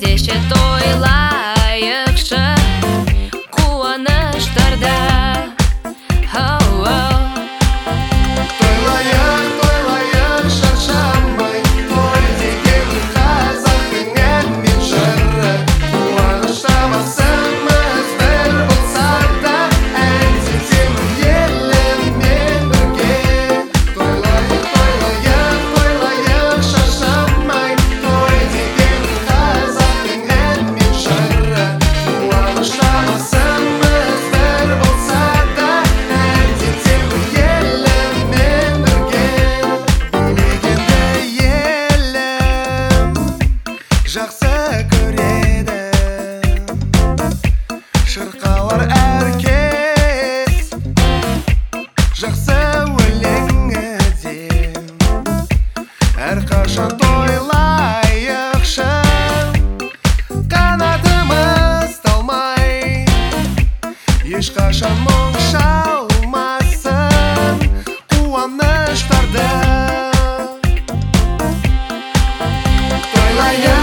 кеше тойлайықшы қуаныштарда. Тойлайық шаршамай, той деген қазақтың ән мен жыры. Қуанышта басымыз бір болса да, ән сенсең еліммен бірге. Тойлайық шаршамай, той деген қазақтың ән мен жыры. Қуанышта басымыз бір болса да, ән сенсең еліммен бірге. Білегенді елім жақсы көреді, шырқалар әркез жақсы өлеңіде. Әрқашан тойлайықшы, қанатымыз талмай, ешқашан мұң шалмасын қуаныштарды. Тойлайық